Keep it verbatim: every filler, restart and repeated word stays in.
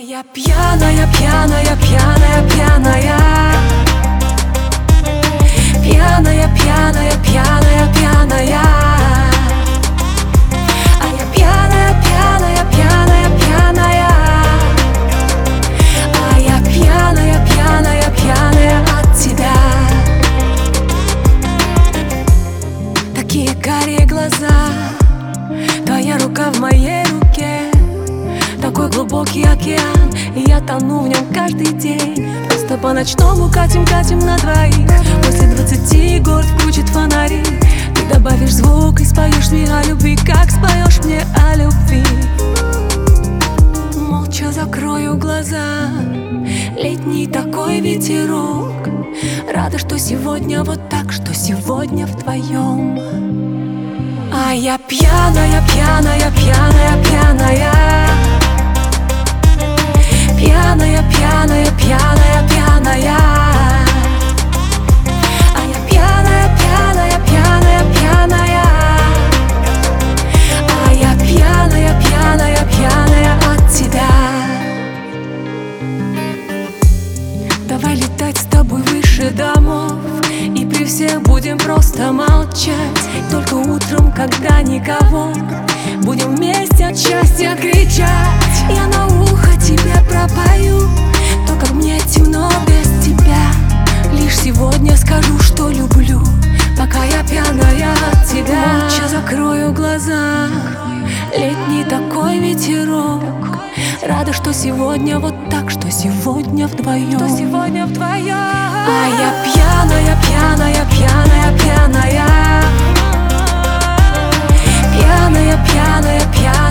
я пьяная, пьяная, пьяная, пьяная. Пьяная, пьяная, пьяная, пьяная. А я пьяная, пьяная, пьяная, пьяная. А я пьяная, пьяная, пьяная от тебя. Такие карие глаза, твоя рука в моей руке. Такой глубокий океан, и я тону в нем каждый день. Просто по ночному катим, катим на двоих. После двадцати город включит фонари. Ты добавишь звук и споешь мне о любви, как споешь мне о любви. Молча закрою глаза, летний такой ветерок. Рада, что сегодня вот так, что сегодня вдвоем. А я пьяная, пьяная, пьяная, пьяная. Пьяная, пьяная, пьяная, пьяная. А я пьяная, пьяная, пьяная, пьяная. А я пьяная, пьяная, пьяная от тебя. Давай летать с тобой выше домов, и при всех будем просто молчать. Только утром, когда никого, будем вместе от счастья кричать. Я на ухо тебе пропою то, как мне темно без тебя. Лишь сегодня скажу, что люблю, пока я пьяная от тебя. Молча закрою глаза, летний такой ветерок. Рада, что сегодня вот так, что сегодня вдвоем, что сегодня вдвоем. А я пьяная, пьяная, пьяная, пьяная. Пьяная, пьяная, пьяная.